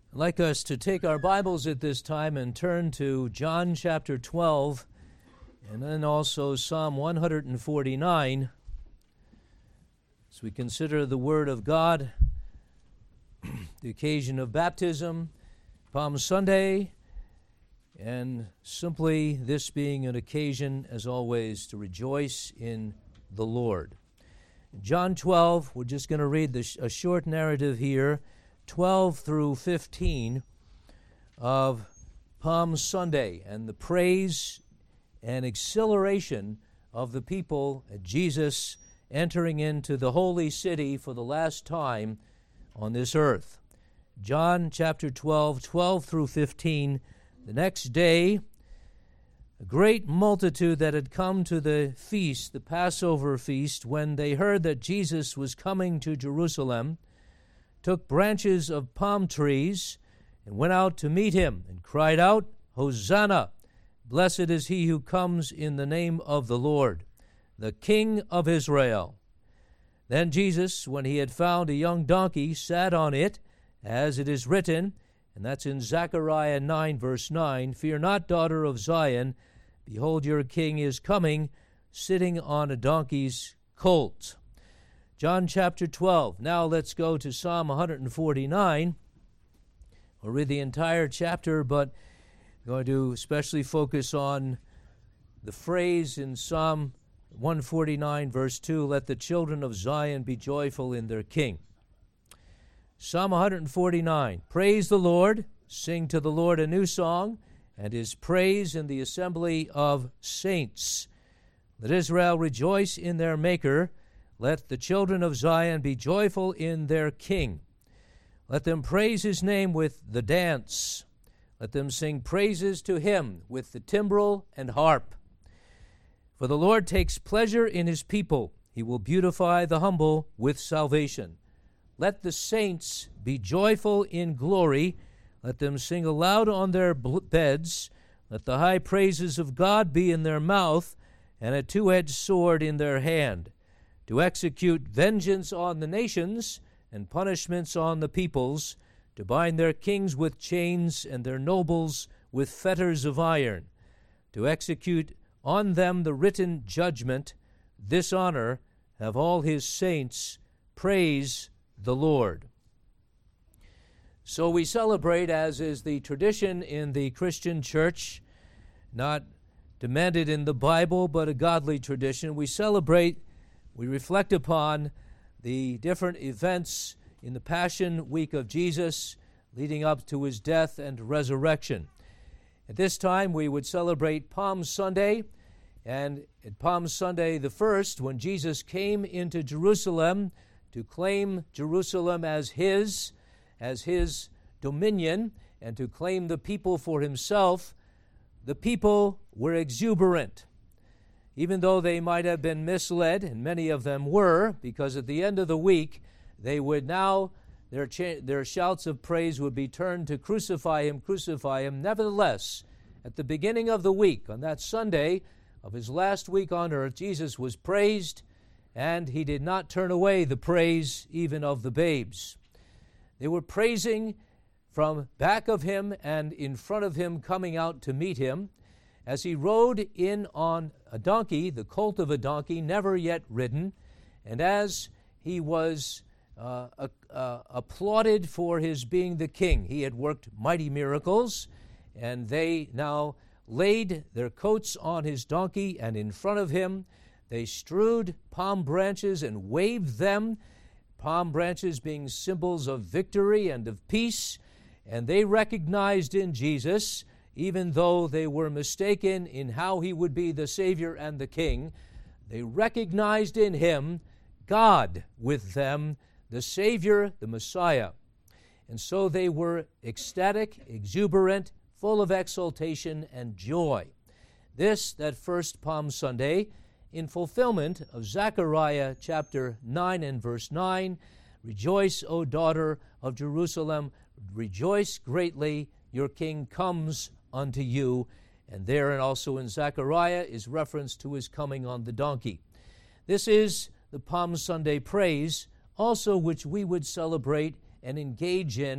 I'd like us to take our Bibles at this time and turn to John chapter 12 and then also Psalm 149 as we consider the Word of God, the occasion of baptism, Palm Sunday, and simply this being an occasion, as always, to rejoice in the Lord. John 12, we're just going to read a short narrative here, 12 through 15 of Palm Sunday and the praise and exhilaration of the people at Jesus entering into the holy city for the last time on this earth. John chapter 12, 12 through 15. The next day, a great multitude that had come to the feast, the Passover feast, when they heard that Jesus was coming to Jerusalem, took branches of palm trees and went out to meet him and cried out, Hosanna! Blessed is he who comes in the name of the Lord, the King of Israel. Then Jesus, when he had found a young donkey, sat on it, as it is written, and that's in Zechariah 9, verse 9, Fear not, daughter of Zion, behold, your king is coming, sitting on a donkey's colt. John chapter 12. Now let's go to Psalm 149. We'll read the entire chapter, but I'm going to especially focus on the phrase in Psalm 149, verse 2, Let the children of Zion be joyful in their king. Psalm 149. Praise the Lord, sing to the Lord a new song, and his praise in the assembly of saints. Let Israel rejoice in their Maker. Let the children of Zion be joyful in their King. Let them praise his name with the dance. Let them sing praises to him with the timbrel and harp. For the Lord takes pleasure in his people. He will beautify the humble with salvation. Let the saints be joyful in glory. Let them sing aloud on their beds. Let the high praises of God be in their mouth, and a two-edged sword in their hand, to execute vengeance on the nations and punishments on the peoples, to bind their kings with chains and their nobles with fetters of iron, to execute on them the written judgment. This honor have all his saints. Praise the Lord. So we celebrate, as is the tradition in the Christian church, not demanded in the Bible, but a godly tradition. We reflect upon the different events in the Passion Week of Jesus leading up to his death and resurrection. At this time, we would celebrate Palm Sunday, and at Palm Sunday the first, when Jesus came into Jerusalem to claim Jerusalem as his dominion, and to claim the people for himself, the people were exuberant. Even though they might have been misled, and many of them were, because at the end of the week, they would now, their shouts of praise would be turned to crucify him, crucify him. Nevertheless, at the beginning of the week, on that Sunday of his last week on earth, Jesus was praised, and he did not turn away the praise even of the babes. They were praising from back of him and in front of him, coming out to meet him, as he rode in on a donkey, the colt of a donkey, never yet ridden, and as he was applauded for his being the king. He had worked mighty miracles, and they now laid their coats on his donkey, and in front of him they strewed palm branches and waved them, palm branches being symbols of victory and of peace, and they recognized in Jesus, even though they were mistaken in how he would be the Savior and the King, they recognized in him God with them, the Savior, the Messiah. And so they were ecstatic, exuberant, full of exultation and joy. This, that first Palm Sunday, in fulfillment of Zechariah chapter 9 and verse 9, Rejoice, O daughter of Jerusalem, rejoice greatly, your king comes unto you. And there and also in Zechariah is reference to his coming on the donkey. This is the Palm Sunday praise, also which we would celebrate and engage in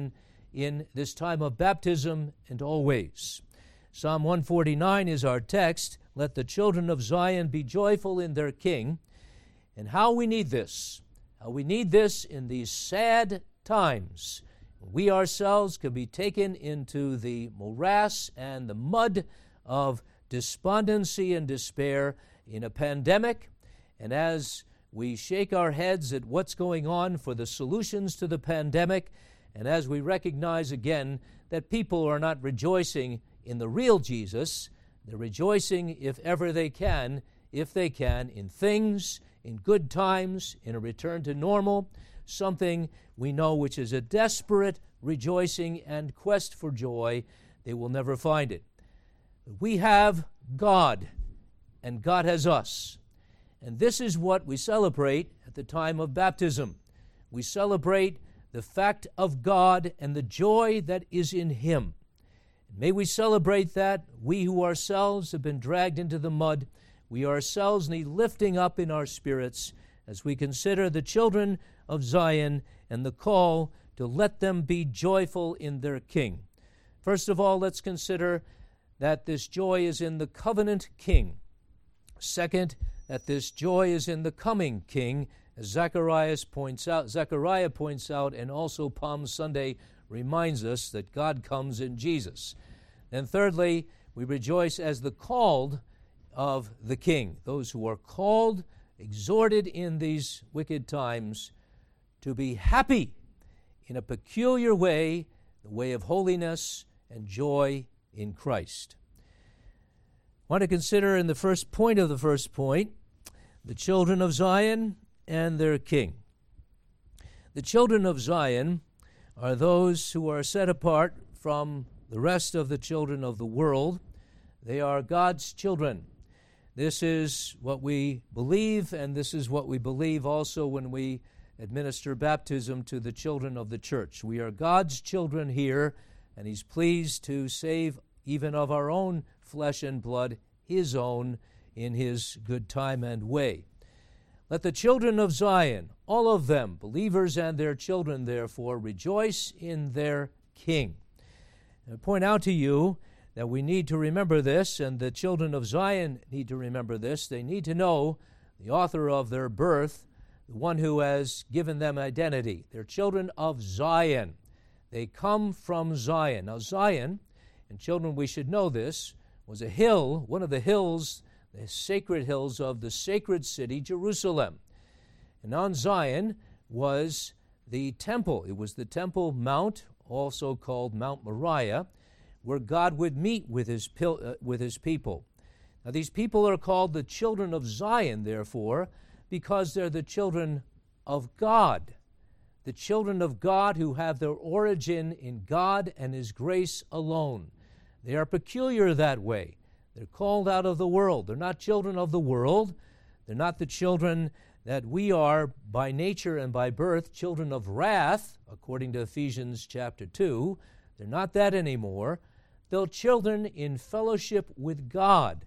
in this time of baptism and always. Psalm 149 is our text. Let the children of Zion be joyful in their King. And how we need this. How we need this in these sad times. We ourselves can be taken into the morass and the mud of despondency and despair in a pandemic. And as we shake our heads at what's going on for the solutions to the pandemic, and as we recognize again that people are not rejoicing in the real Jesus, they're rejoicing if ever they can, in things, in good times, in a return to normal, something we know which is a desperate rejoicing and quest for joy. They will never find it. We have God, and God has us. And this is what we celebrate at the time of baptism. We celebrate the fact of God and the joy that is in Him. May we celebrate that. We who ourselves have been dragged into the mud, we ourselves need lifting up in our spirits as we consider the children of Zion and the call to let them be joyful in their King. First of all, let's consider that this joy is in the covenant King. Second, that this joy is in the coming King, as Zechariah points out, and also Palm Sunday reminds us that God comes in Jesus. And thirdly, we rejoice as the called of the King, those who are called, exhorted in these wicked times to be happy in a peculiar way, the way of holiness and joy in Christ. I want to consider in the first point of the first point, the children of Zion and their King. The children of Zion are those who are set apart from the rest of the children of the world. They are God's children. This is what we believe, and this is what we believe also when we administer baptism to the children of the church. We are God's children here, and He's pleased to save even of our own flesh and blood, His own, in His good time and way. Let the children of Zion, all of them, believers and their children, therefore, rejoice in their King. I point out to you that we need to remember this, and the children of Zion need to remember this. They need to know the author of their birth, the one who has given them identity. They're children of Zion. They come from Zion. Now, Zion, and children, we should know this, was a hill, one of the hills, the sacred hills of the sacred city, Jerusalem. And on Zion was the temple. It was the Temple Mount, also called Mount Moriah, where God would meet with His people. Now, these people are called the children of Zion, therefore, because they're the children of God. The children of God who have their origin in God and His grace alone. They are peculiar that way. They're called out of the world. They're not children of the world. They're not the children that we are by nature and by birth, children of wrath, according to Ephesians chapter 2. They're not that anymore. They're children in fellowship with God,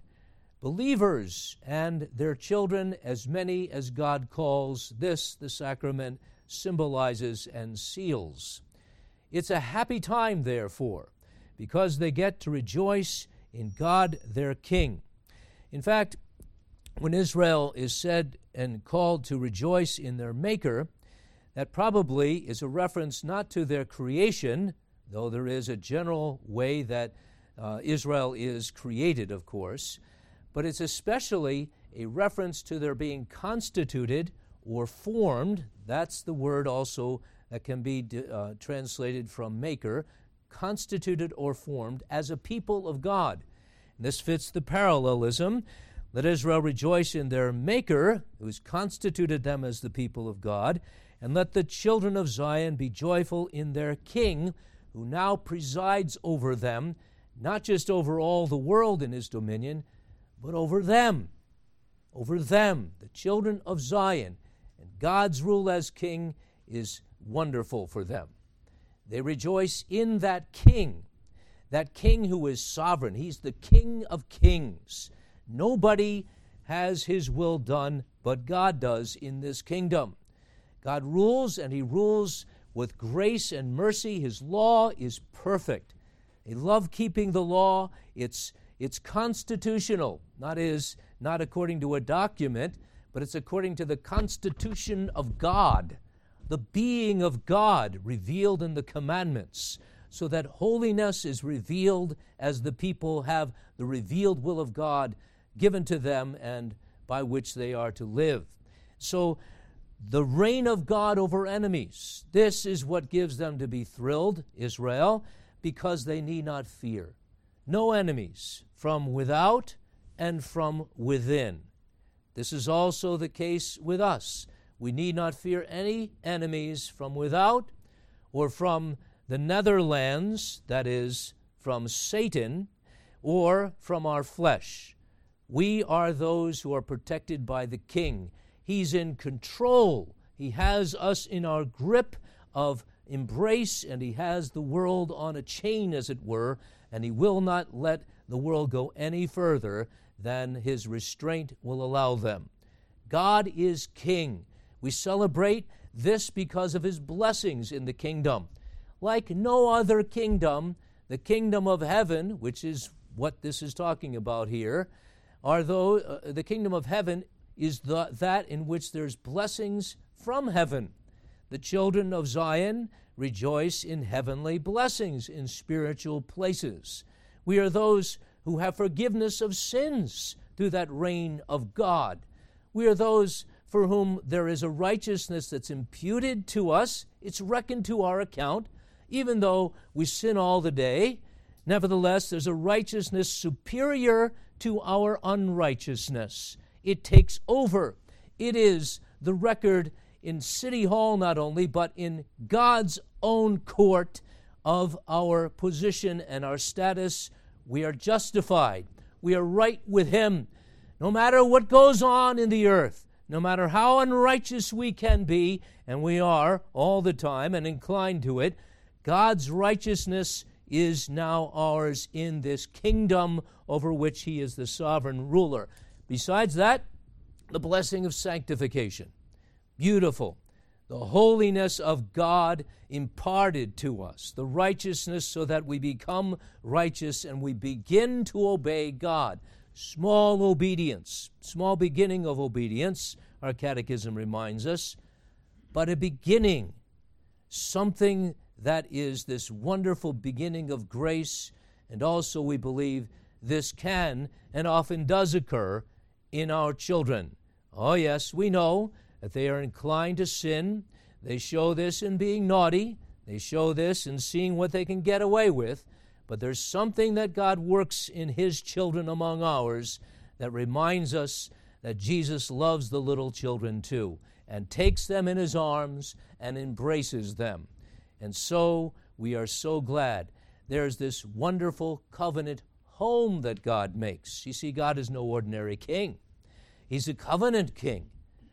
believers and their children, as many as God calls. This, the sacrament, symbolizes and seals. It's a happy time, therefore, because they get to rejoice in God, their King. In fact, when Israel is said and called to rejoice in their Maker, that probably is a reference not to their creation, though there is a general way that Israel is created, of course, but it's especially a reference to their being constituted or formed. That's the word also that can be translated from Maker, constituted or formed as a people of God. And this fits the parallelism. Let Israel rejoice in their Maker, who's constituted them as the people of God, and let the children of Zion be joyful in their King, who now presides over them, not just over all the world in His dominion, but over them, the children of Zion. And God's rule as King is wonderful for them. They rejoice in that King who is sovereign. He's the King of kings. Nobody has His will done, but God does in this kingdom. God rules, and He rules with grace and mercy. His law is perfect. They love keeping the law. It's constitutional, not according to a document, but it's according to the constitution of God, the being of God revealed in the commandments, so that holiness is revealed as the people have the revealed will of God given to them and by which they are to live. So the reign of God over enemies, this is what gives them to be thrilled, Israel, because they need not fear. No enemies from without and from within. This is also the case with us. We need not fear any enemies from without or from the Netherlands, that is, from Satan, or from our flesh. We are those who are protected by the King. He's in control. He has us in our grip of embrace, and he has the world on a chain, as it were, and he will not let the world go any further than his restraint will allow them. God is King. We celebrate this because of his blessings in the kingdom. Like no other kingdom, the kingdom of heaven, which is what this is talking about here, the kingdom of heaven is that in which there's blessings from heaven. The children of Zion rejoice in heavenly blessings in spiritual places. We are those who have forgiveness of sins through that reign of God. We are those for whom there is a righteousness that's imputed to us. It's reckoned to our account, even though we sin all the day. Nevertheless, there's a righteousness superior to our unrighteousness. It takes over. It is the record in City Hall not only, but in God's own court of our position and our status. We are justified. We are right with him. No matter what goes on in the earth, no matter how unrighteous we can be, and we are all the time and inclined to it, God's righteousness is now ours in this kingdom over which he is the sovereign ruler. Besides that, the blessing of sanctification. Beautiful. The holiness of God imparted to us. The righteousness so that we become righteous and we begin to obey God. Small obedience, small beginning of obedience, our catechism reminds us, but a beginning, something that is this wonderful beginning of grace, and also we believe this can and often does occur in our children. Oh yes, we know that they are inclined to sin. They show this in being naughty. They show this in seeing what they can get away with. But there's something that God works in his children among ours that reminds us that Jesus loves the little children too, and takes them in his arms and embraces them. And so we are so glad. There's this wonderful covenant home that God makes. You see, God is no ordinary king. He's a covenant king.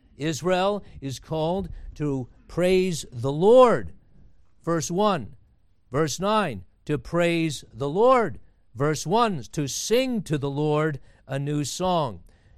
Israel is called to praise the Lord. Verse 1. Verse 9, to praise the Lord. Verse 1, to sing to the Lord a new song.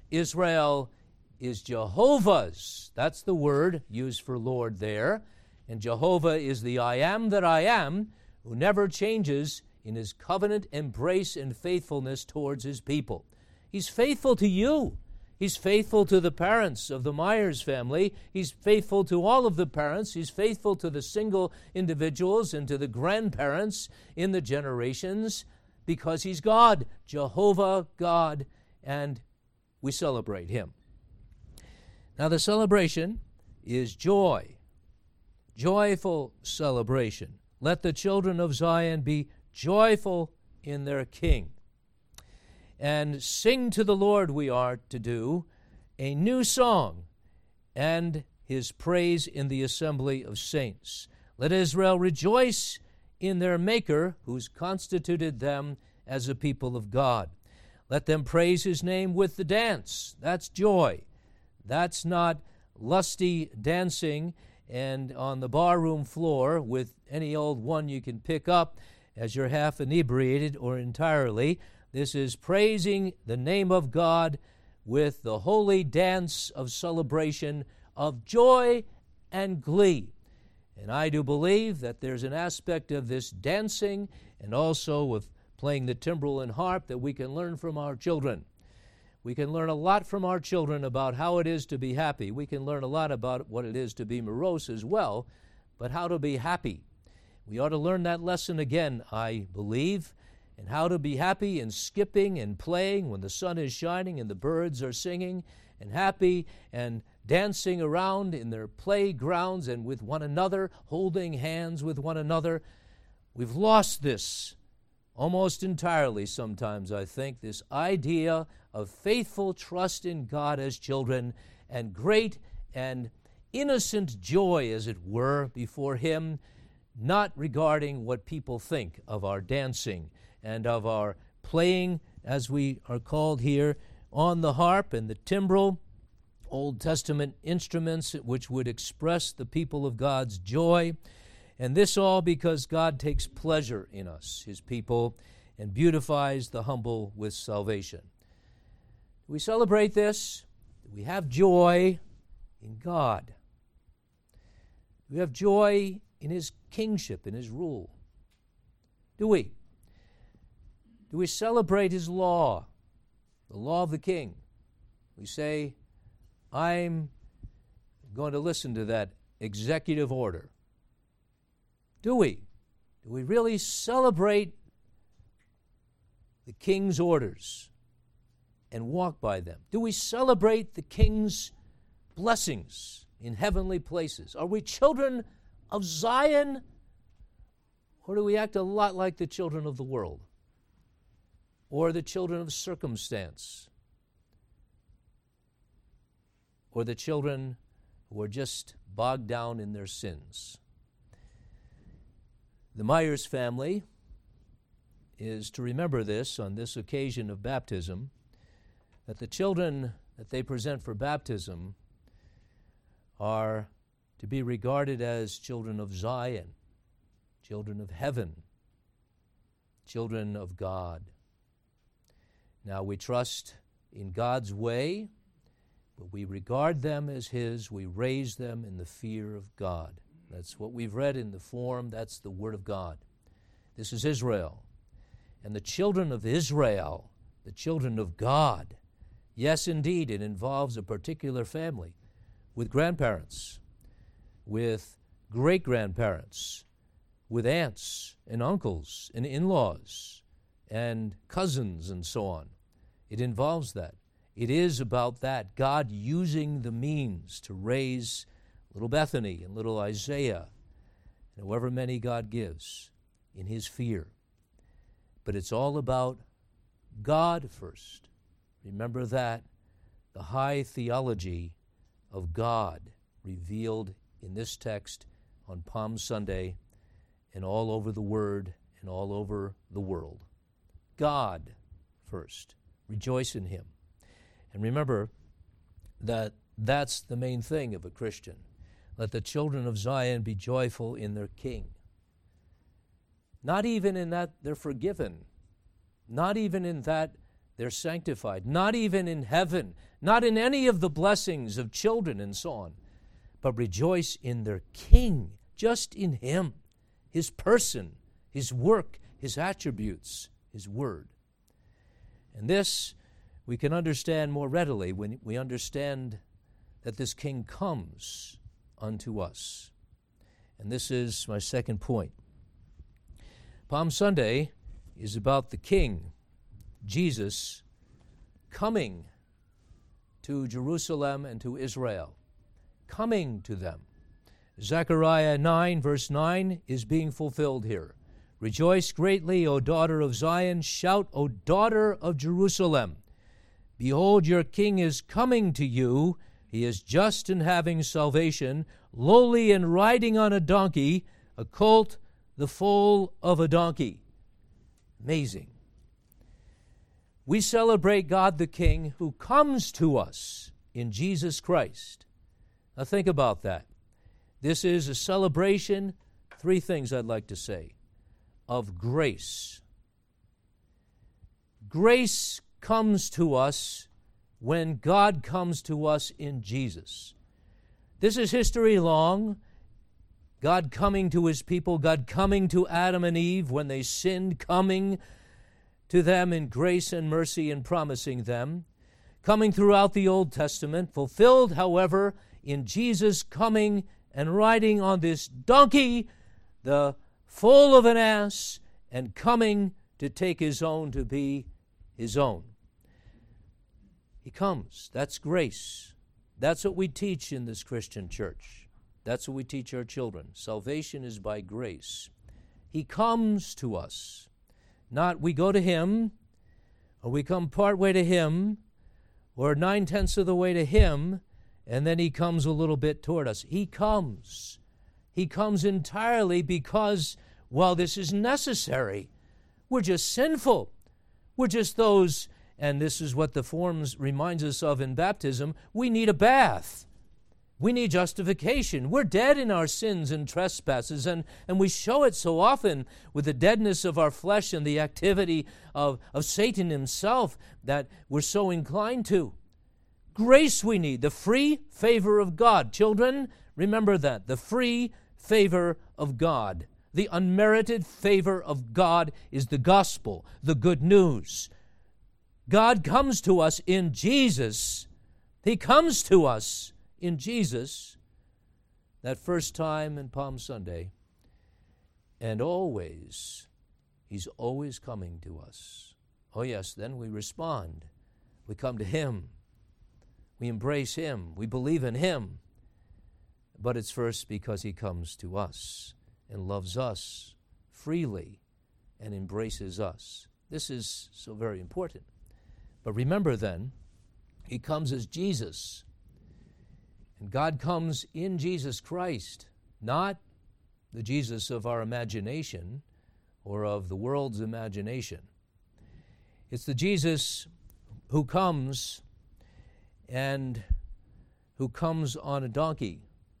Israel is Jehovah's. That's the word used for Lord there. And Jehovah is the I am that I am, who never changes in his covenant embrace and faithfulness towards his people. He's faithful to you. He's faithful to the parents of the Myers family. He's faithful to all of the parents. He's faithful to the single individuals and to the grandparents in the generations, because he's God, Jehovah God, and we celebrate him. Now the celebration is joy, joyful celebration. Let the children of Zion be joyful in their King. And sing to the Lord, we are to do, a new song, and his praise in the assembly of saints. Let Israel rejoice in their Maker, who's constituted them as a people of God. Let them praise his name with the dance. That's joy. That's not lusty dancing and on the barroom floor with any old one you can pick up as you're half inebriated or entirely. This is praising the name of God with the holy dance of celebration of joy and glee. And I do believe that there's an aspect of this dancing and also of playing the timbrel and harp that we can learn from our children. We can learn a lot from our children about how it is to be happy. We can learn a lot about what it is to be morose as well, but how to be happy. We ought to learn that lesson again, I believe, and how to be happy and skipping and playing when the sun is shining and the birds are singing, and happy and dancing around in their playgrounds and with one another, holding hands with one another. We've lost this almost entirely sometimes, I think, this idea of faithful trust in God as children and great and innocent joy, as it were, before Him, not regarding what people think of our dancing and of our playing, as we are called here, on the harp and the timbrel, Old Testament instruments which would express the people of God's joy. And this all because God takes pleasure in us, His people, and beautifies the humble with salvation. We celebrate this. We have joy in God. We have joy in His kingship, in His rule. Do we? Do we celebrate His law, the law of the King? We say, I'm going to listen to that executive order. Do we? Do we really celebrate the King's orders and walk by them? Do we celebrate the King's blessings in heavenly places? Are we children of Zion, or do we act a lot like the children of the world or the children of circumstance or the children who are just bogged down in their sins? The Myers family is to remember this on this occasion of baptism, that the children that they present for baptism are to be regarded as children of Zion, children of heaven, children of God. Now we trust in God's way, but we regard them as His. We raise them in the fear of God. That's what we've read in the form. That's the Word of God. This is Israel. And the children of Israel, the children of God, yes, indeed, it involves a particular family with grandparents, with great-grandparents, with aunts and uncles and in-laws and cousins and so on. It involves that. It is about that, God using the means to raise little Bethany and little Isaiah, and however many God gives, in His fear. But it's all about God first. Remember that, the high theology of God revealed in this text on Palm Sunday and all over the Word and all over the world. God first. Rejoice in Him. And remember that that's the main thing of a Christian. Let the children of Zion be joyful in their King. Not even in that they're forgiven. Not even in that they're sanctified. Not even in heaven. Not in any of the blessings of children and so on. But rejoice in their King, just in Him, His person, His work, His attributes, His Word. And this we can understand more readily when we understand that this King comes unto us. And this is my second point. Palm Sunday is about the King, Jesus, coming to Jerusalem and to Israel, coming to them. Zechariah 9, verse 9, is being fulfilled here. Rejoice greatly, O daughter of Zion. Shout, O daughter of Jerusalem. Behold, your King is coming to you. He is just and having salvation, lowly and riding on a donkey, a colt, the foal of a donkey. Amazing. We celebrate God the King who comes to us in Jesus Christ. Now think about that. This is a celebration, three things I'd like to say, of grace. Grace comes to us when God comes to us in Jesus. This is history long. God coming to his people, God coming to Adam and Eve when they sinned, coming to them in grace and mercy and promising them, coming throughout the Old Testament, fulfilled, however, in Jesus coming and riding on this donkey, the foal of an ass, and coming to take his own to be his own. He comes. That's grace. That's what we teach in this Christian church. That's what we teach our children. Salvation is by grace. He comes to us. Not we go to him, or we come part way to him, or 9/10 of the way to him, and then he comes a little bit toward us. He comes. He comes entirely because, well, this is necessary. We're just sinful. We're just those, and this is what the forms reminds us of in baptism, we need a bath. We need justification. We're dead in our sins and trespasses, and we show it so often with the deadness of our flesh and the activity of Satan himself that we're so inclined to. Grace we need, the free favor of God. Children, remember that, the free favor of God. The unmerited favor of God is the gospel, the good news. God comes to us in Jesus. He comes to us in Jesus that first time in Palm Sunday. And always, he's always coming to us. Oh yes, then we respond. We come to him. We embrace him. We believe in him. But it's first because he comes to us and loves us freely and embraces us. This is so very important. But remember then, he comes as Jesus. And God comes in Jesus Christ, not the Jesus of our imagination or of the world's imagination. It's the Jesus who comes and who comes on a donkey.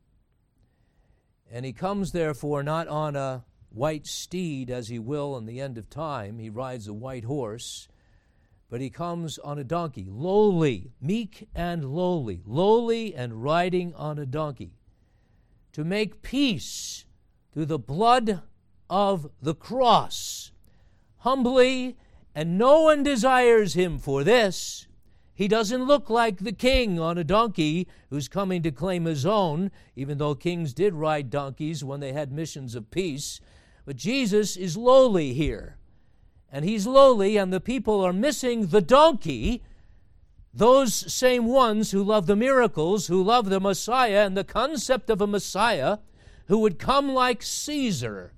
And he comes, therefore, not on a white steed, as he will in the end of time. He rides a white horse. But he comes on a donkey, lowly, meek and lowly and riding on a donkey, to make peace through the blood of the cross, humbly, and no one desires him for this. He doesn't look like the king on a donkey who's coming to claim his own, even though kings did ride donkeys when they had missions of peace. But Jesus is lowly here. And he's lowly, and the people are missing the donkey, those same ones who love the miracles, who love the Messiah and the concept of a Messiah who would come like Caesar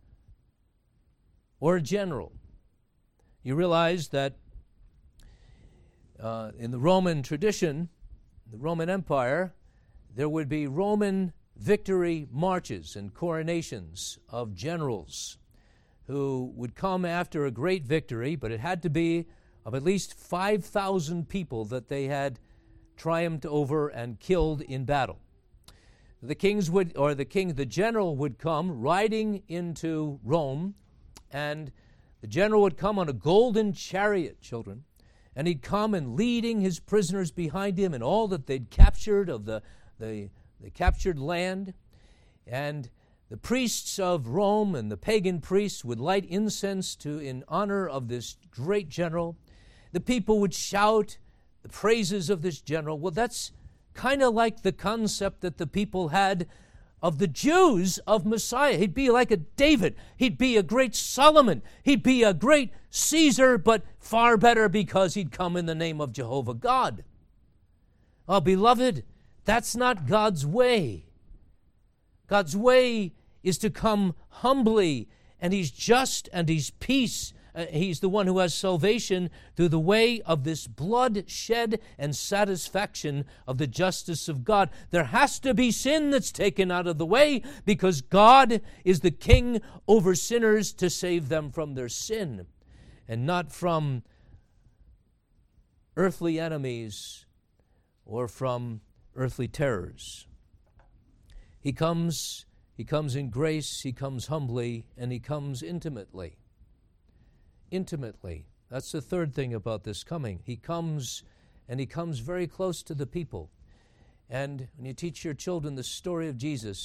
or a general. You realize that in the Roman tradition, the Roman Empire, there would be Roman victory marches and coronations of generals who would come after a great victory, but it had to be of at least 5,000 people that they had triumphed over and killed in battle. The general would come riding into Rome, and the general would come on a golden chariot, children, and he'd come and leading his prisoners behind him and all that they'd captured of the captured land. And the priests of Rome and the pagan priests would light incense in honor of this great general. The people would shout the praises of this general. Well, that's kind of like the concept that the people had of the Jews of Messiah. He'd be like a David. He'd be a great Solomon. He'd be a great Caesar, but far better because he'd come in the name of Jehovah God. Oh, beloved, that's not God's way. God's way is to come humbly, and he's just and he's peace. He's the one who has salvation through the way of this blood shed and satisfaction of the justice of God. There has to be sin that's taken out of the way because God is the king over sinners to save them from their sin and not from earthly enemies or from earthly terrors. He comes in grace, he comes humbly, and he comes intimately. Intimately. That's the third thing about this coming. He comes, and he comes very close to the people. And when you teach your children the story of Jesus,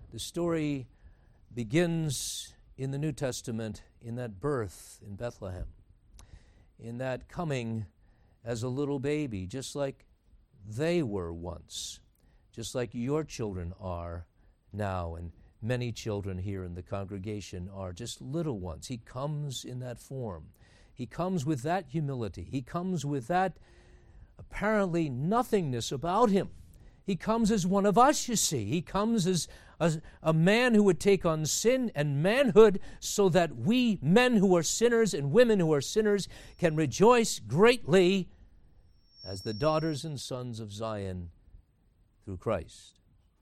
The story begins in the New Testament in that birth in Bethlehem, in that coming as a little baby, just like they were once, just like your children are now, and many children here in the congregation are just little ones. He comes in that form. He comes with that humility. He comes with that apparently nothingness about him. He comes as one of us, you see. He comes as a man who would take on sin and manhood so that we, men who are sinners and women who are sinners, can rejoice greatly as the daughters and sons of Zion through Christ.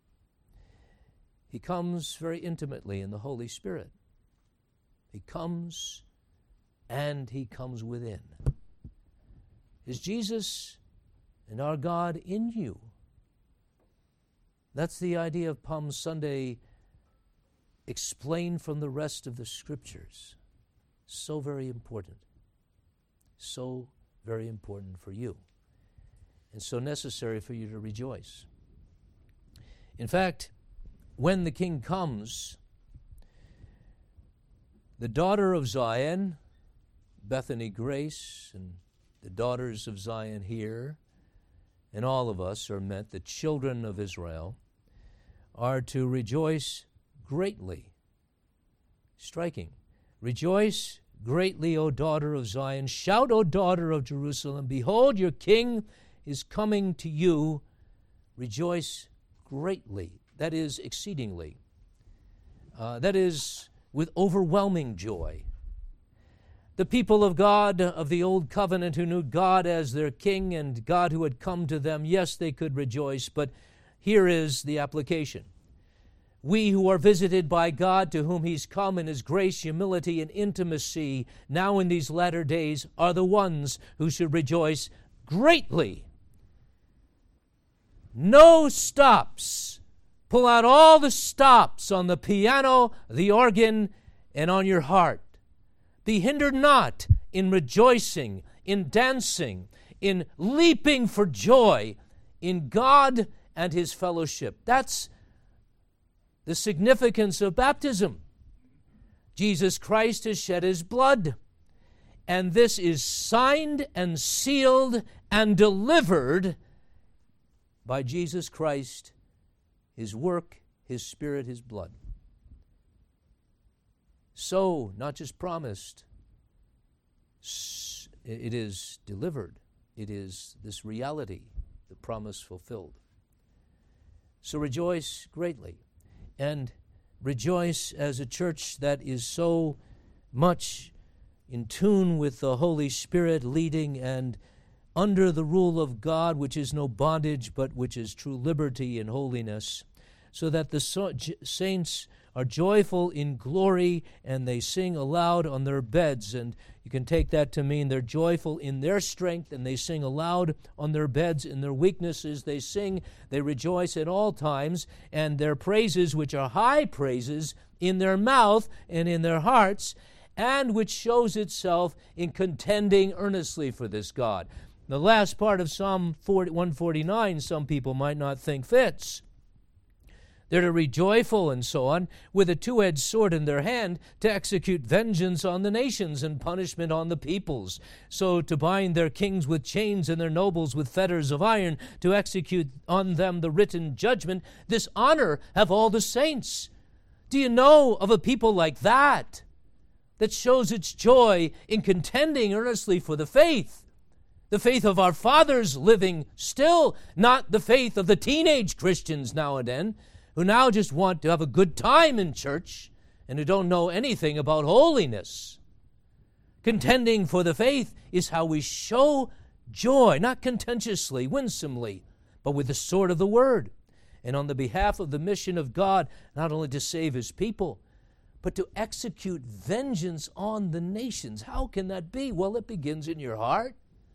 He comes very intimately in the Holy Spirit. He comes, and he comes within. Is Jesus and our God in you? That's the idea of Palm Sunday explained from the rest of the Scriptures. So very important. So very important for you. And so necessary for you to rejoice. In fact, when the King comes, the daughter of Zion, Bethany Grace, and the daughters of Zion here, and all of us are meant, the children of Israel, are to rejoice greatly. Striking. Rejoice greatly, O daughter of Zion. Shout, O daughter of Jerusalem. Behold, your king is coming to you. Rejoice greatly. That is, exceedingly. That is, with overwhelming joy. The people of God of the Old Covenant who knew God as their king and God who had come to them, yes, they could rejoice, but here is the application. We who are visited by God, to whom he's come in his grace, humility, and intimacy, now in these latter days, are the ones who should rejoice greatly. No stops. Pull out all the stops on the piano, the organ, and on your heart. Be hindered not in rejoicing, in dancing, in leaping for joy in God and his fellowship. That's the significance of baptism. Jesus Christ has shed his blood, and this is signed and sealed and delivered by Jesus Christ, his work, his Spirit, his blood. So, not just promised, it is delivered. It is this reality, the promise fulfilled. So rejoice greatly, and rejoice as a church that is so much in tune with the Holy Spirit leading and under the rule of God, which is no bondage, but which is true liberty and holiness, so that the saints are joyful in glory, and they sing aloud on their beds. And you can take that to mean they're joyful in their strength, and they sing aloud on their beds. In their weaknesses they sing, they rejoice at all times, and their praises, which are high praises, in their mouth and in their hearts, and which shows itself in contending earnestly for this God. The last part of Psalm 149, some people might not think fits. They're to be joyful and so on, with a two-edged sword in their hand, to execute vengeance on the nations and punishment on the peoples. So to bind their kings with chains and their nobles with fetters of iron, to execute on them the written judgment. This honor have all the saints. Do you know of a people like that shows its joy in contending earnestly for the faith? The faith of our fathers living still, not the faith of the teenage Christians now and then, who now just want to have a good time in church and who don't know anything about holiness. Contending for the faith is how we show joy, not contentiously, winsomely, but with the sword of the Word, and on the behalf of the mission of God, not only to save his people, but to execute vengeance on the nations. How can that be? Well, it begins in your heart.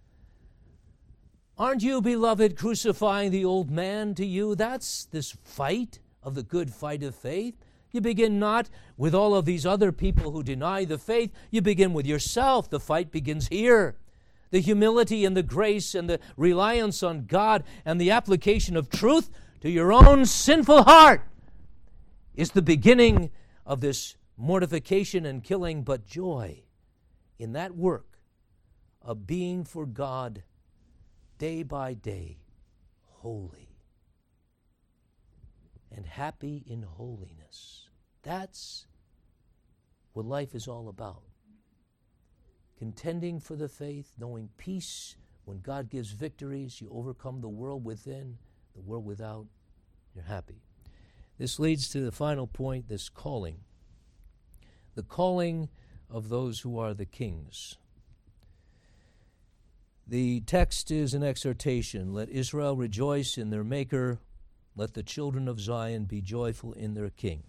Aren't you, beloved, crucifying the old man to you? That's this fight of the good fight of faith. You begin not with all of these other people who deny the faith. You begin with yourself. The fight begins here. The humility and the grace and the reliance on God and the application of truth to your own sinful heart is the beginning of this mortification and killing, but joy in that work of being for God day by day holy and happy in holiness. That's what life is all about. Contending for the faith, knowing peace. When God gives victories, you overcome the world within, the world without, you're happy. This leads to the final point, this calling. The calling of those who are the kings. The text is an exhortation. Let Israel rejoice in their Maker. Let the children of Zion be joyful in their King.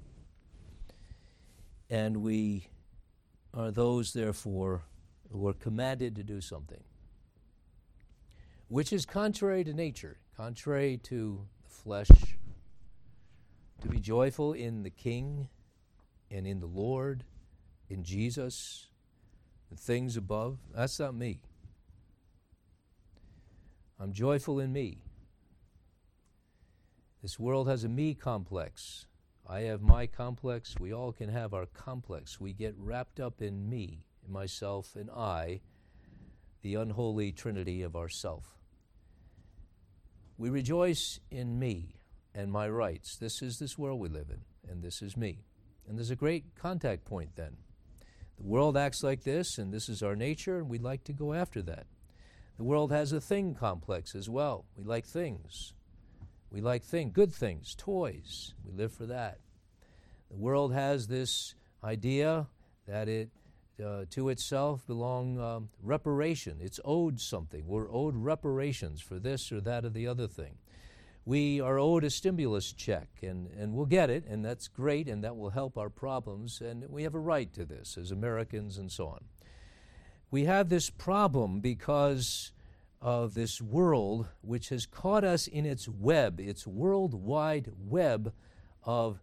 And we are those, therefore, who are commanded to do something, which is contrary to nature, contrary to the flesh, to be joyful in the King and in the Lord, in Jesus, the things above. That's not me. I'm joyful in me. This world has a me complex. I have my complex. We all can have our complex. We get wrapped up in me, in myself, and I, the unholy trinity of ourself. We rejoice in me and my rights. This is this world we live in, and this is me. And there's a great contact point then. The world acts like this, and this is our nature, and we'd like to go after that. The world has a thing complex as well. We like things. We like good things, toys. We live for that. The world has this idea that it to itself belong reparation. It's owed something. We're owed reparations for this or that or the other thing. We are owed a stimulus check, and we'll get it, and that's great, and that will help our problems, and we have a right to this as Americans and so on. We have this problem because of this world which has caught us in its web, its worldwide web of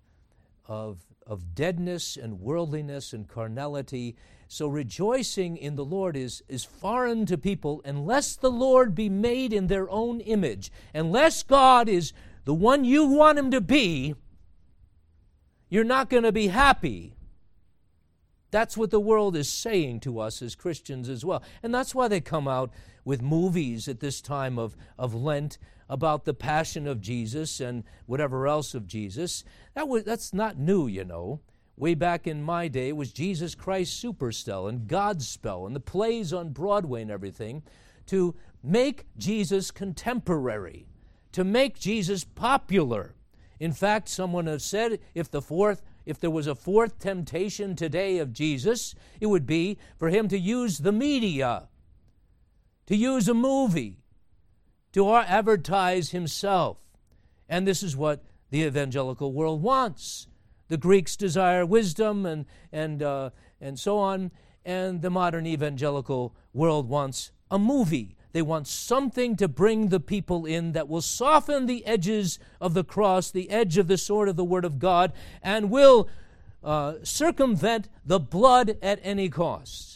deadness and worldliness and carnality. So rejoicing in the Lord is foreign to people unless the Lord be made in their own image. Unless God is the one you want Him to be, you're not going to be happy. That's what the world is saying to us as Christians as well. And that's why they come out with movies at this time of Lent about the passion of Jesus and whatever else of Jesus. That's not new, you know. Way back in my day, it was Jesus Christ Superstar and Godspell and the plays on Broadway and everything to make Jesus contemporary, to make Jesus popular. In fact, someone has said if there was a fourth temptation today of Jesus, it would be for Him to use the media, to use a movie, to advertise Himself. And this is what the evangelical world wants. The Greeks desire wisdom and so on, and the modern evangelical world wants a movie. They want something to bring the people in that will soften the edges of the cross, the edge of the sword of the Word of God, and will circumvent the blood at any cost.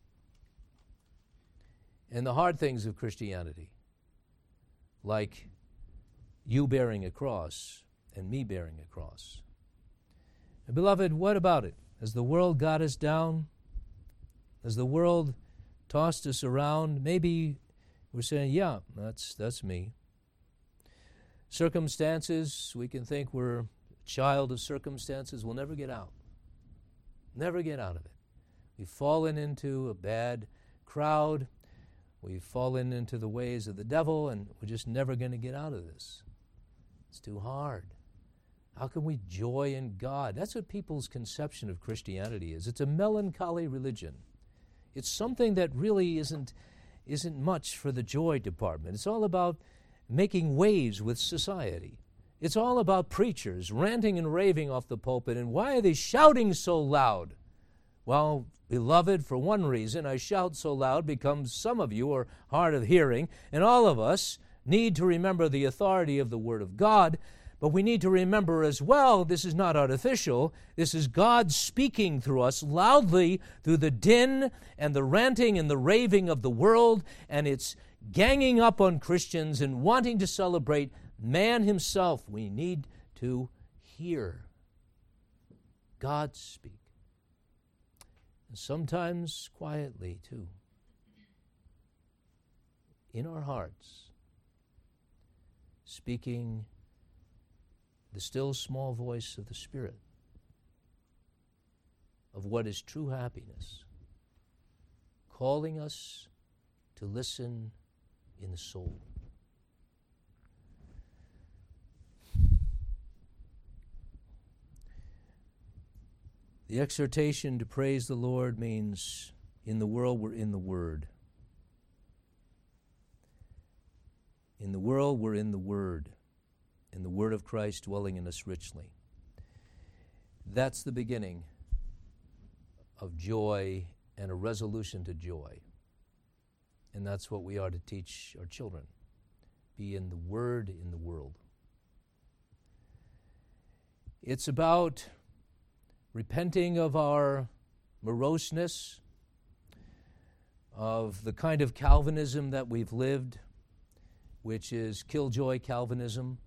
And the hard things of Christianity, like you bearing a cross and me bearing a cross. And beloved, what about it? Has the world got us down? Has the world tossed us around? Maybe we're saying, yeah, that's me. Circumstances, we can think we're a child of circumstances. We'll never get out. Never get out of it. We've fallen into a bad crowd. We've fallen into the ways of the devil, and we're just never going to get out of this. It's too hard. How can we joy in God? That's what people's conception of Christianity is. It's a melancholy religion. It's something that really isn't much for the joy department. It's all about making waves with society. It's all about preachers ranting and raving off the pulpit. And why are they shouting so loud? Well, beloved, for one reason, I shout so loud because some of you are hard of hearing, and all of us need to remember the authority of the Word of God. But we need to remember as well, this is not artificial. This is God speaking through us loudly through the din and the ranting and the raving of the world, and it's ganging up on Christians and wanting to celebrate man himself. We need to hear God speak. And sometimes quietly, too, in our hearts, speaking the still small voice of the Spirit of what is true happiness, calling us to listen in the soul. The exhortation to praise the Lord means in the world we're in the Word. In the world we're in the Word, in the Word of Christ dwelling in us richly. That's the beginning of joy and a resolution to joy. And that's what we are to teach our children. Be in the Word in the world. It's about repenting of our moroseness, of the kind of Calvinism that we've lived, which is killjoy Calvinism,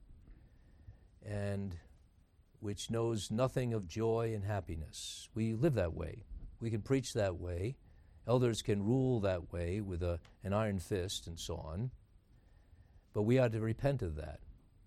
and which knows nothing of joy and happiness. We live that way. We can preach that way. Elders can rule that way with an iron fist and so on. But we are to repent of that.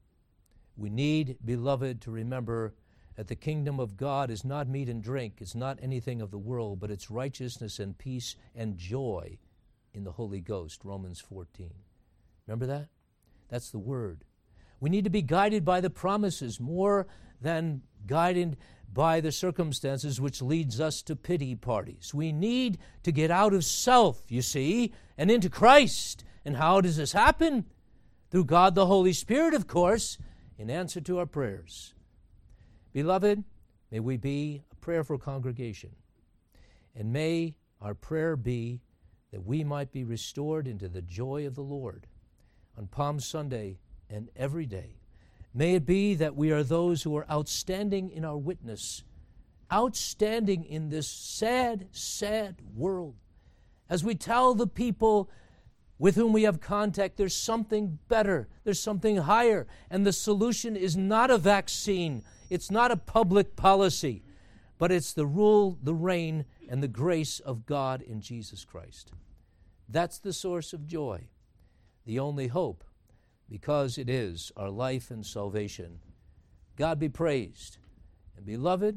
We need, beloved, to remember that the kingdom of God is not meat and drink. It's not anything of the world, but it's righteousness and peace and joy in the Holy Ghost, Romans 14. Remember that? That's the word. We need to be guided by the promises more than guided by the circumstances, which leads us to pity parties. We need to get out of self, you see, and into Christ. And how does this happen? Through God the Holy Spirit, of course, in answer to our prayers. Beloved, may we be a prayerful congregation, and may our prayer be that we might be restored into the joy of the Lord on Palm Sunday and every day. May it be that we are those who are outstanding in our witness, outstanding in this sad, sad world. As we tell the people with whom we have contact, there's something better, there's something higher, and the solution is not a vaccine, it's not a public policy, but it's the rule, the reign, and the grace of God in Jesus Christ. That's the source of joy, the only hope, because it is our life and salvation. God be praised. And beloved,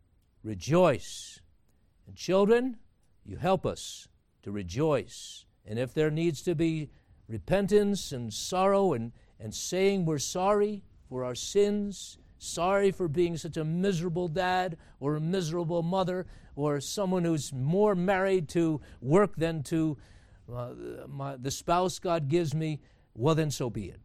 rejoice. And children, you help us to rejoice. And if there needs to be repentance and sorrow and saying we're sorry for our sins, sorry for being such a miserable dad or a miserable mother or someone who's more married to work than to the spouse God gives me, well then so be it.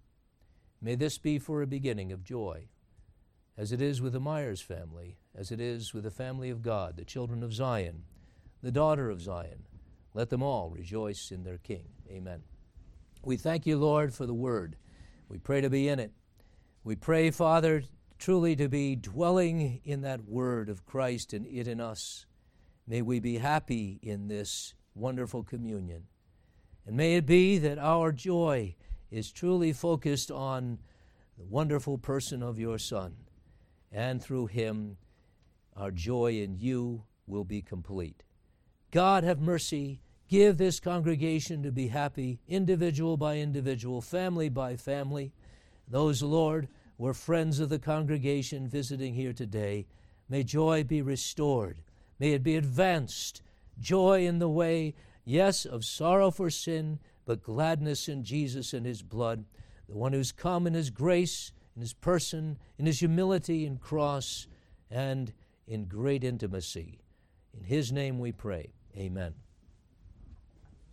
May this be for a beginning of joy, as it is with the Myers family, as it is with the family of God, the children of Zion, the daughter of Zion. Let them all rejoice in their King. Amen. We thank you, Lord, for the word. We pray to be in it. We pray, Father, truly to be dwelling in that word of Christ and it in us. May we be happy in this wonderful communion. And may it be that our joy is truly focused on the wonderful person of your Son. And through him, our joy in you will be complete. God have mercy. Give this congregation to be happy, individual by individual, family by family. Those, Lord, were friends of the congregation visiting here today. May joy be restored. May it be advanced. Joy in the way, yes, of sorrow for sin, but gladness in Jesus and his blood, the one who's come in his grace, in his person, in his humility and cross, and in great intimacy. In his name we pray. Amen.